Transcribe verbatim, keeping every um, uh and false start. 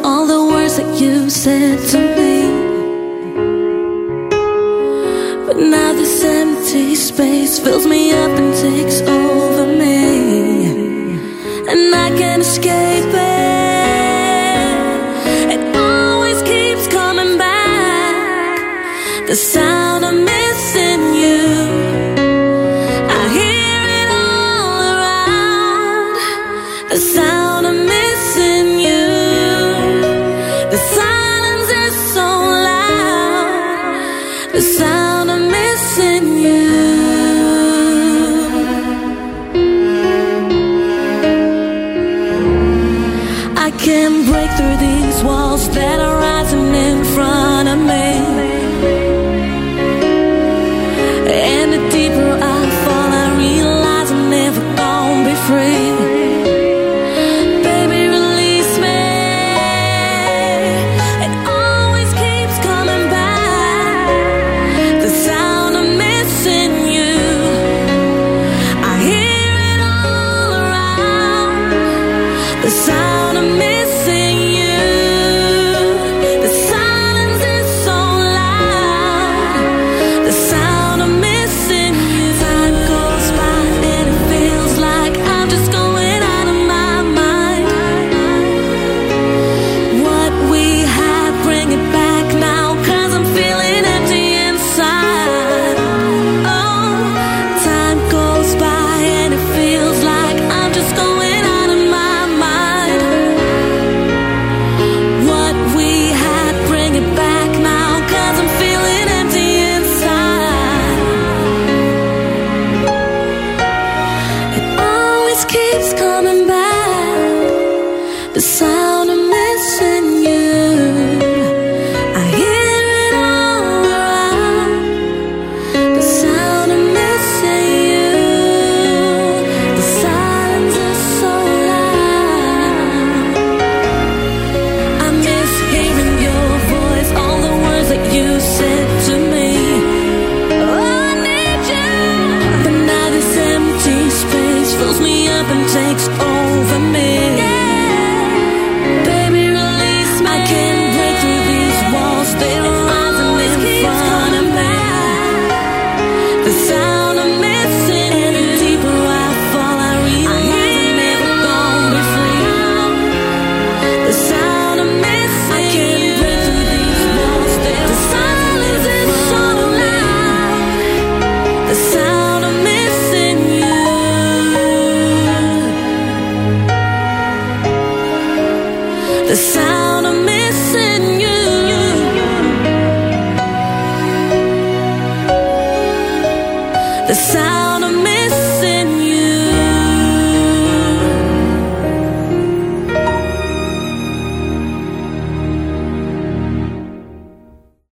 all the words that you said to me. But now this empty space fills me up and takes over me, and I can't escape it. It always keeps coming back, the sound of missing you. I hear it all around, the sound of missing you. The silence is so loud, the sound of missing you. I can't break through these walls that are rising in front of me, and the deeper I fall, I realize I'm never gonna be free. Baby, release me. It always keeps coming back, the sound of missing you. I hear it all around, the sound of missing you. The silence is so loud, the sound of missing you. Time goes by and it feels like I'm just going out of my mind. What we had, bring it back now, 'cause I'm feeling empty inside. Oh, time goes by and it feels like I'm just going out of my mind. What we had, bring it back now, 'cause I'm feeling empty inside. It always keeps coming back, the sound of missing you. I hear it all around, the sound of missing you. The silence is so loud. I miss hearing your voice, all the words that you said to me. Oh, I need you. But now this empty space fills me up and takes over me. Baby, release me. I can't break through these walls, they're rising in front of me. The sound of missing you. And the deeper I fall, I realize I'm never gonna be free. The sound of missing I can't you. Break through these walls, they're the silence is so loud, the sound of missing you. The sound of